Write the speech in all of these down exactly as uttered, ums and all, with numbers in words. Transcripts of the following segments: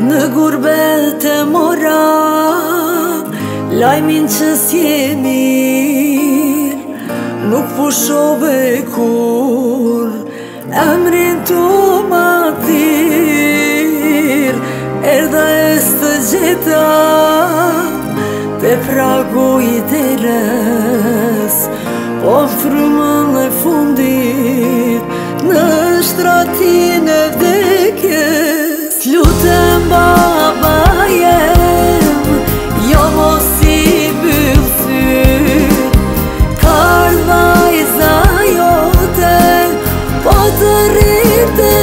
Në gurbet e mora lajmin që s'je mirë, nuk pushove kur emrin tu ma tir. Erdha e së gjeta te pragu i deres, po frymën e fundit në shtratin e vdekjes. Lutem baba jem, jo mos i byll syt, ka ardh vajza jote, po të rrit e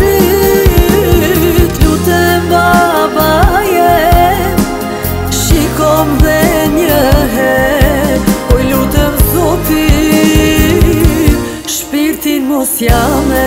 kryt. Lutem baba jem, shikom dhe njëher, oj lutem Zotin, shpirtin mos jame.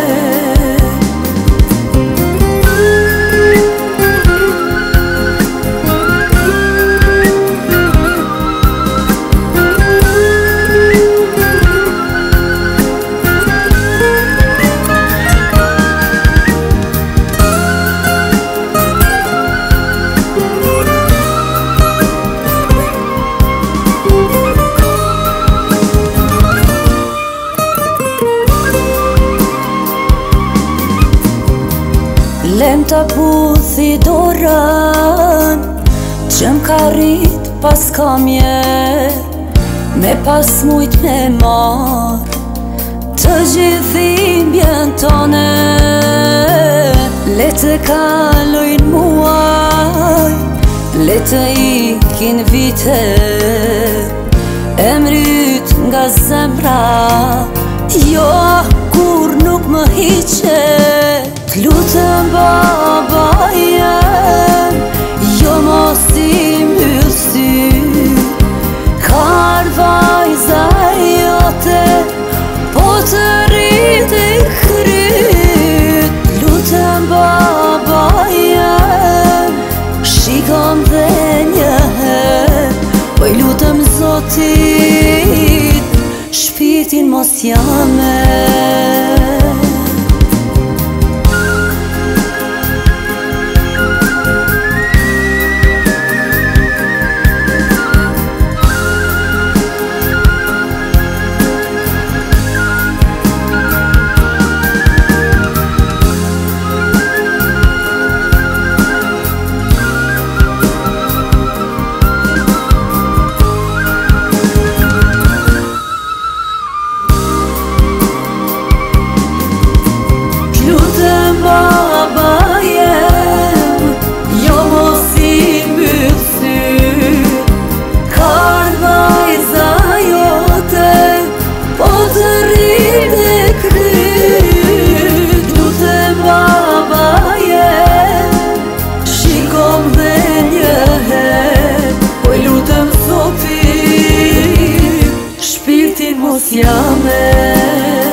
Lem të puthi dorën, që m'ka rrit pas kamje, me pas mujt me mar të gjithim bjen tone. Le të kalojnë muaj, le të ikin vite, emrit nga zemra, jo kur nuk më hiqe. Lutem baba jem, jo mos i mbyll syt, ka ardh vajza jote, po të rrit e kryt. Lutem baba jem, shikom dhe njëher, oj lutem Zotin, shpirtin mos jame. Baba jem, jo mos i mbyll syt, ka ardh vajza jote, po të rrit e kryt. Lutem baba jem, shikom dhe njëher, oj lutem Zotin, shpirtin mos jame.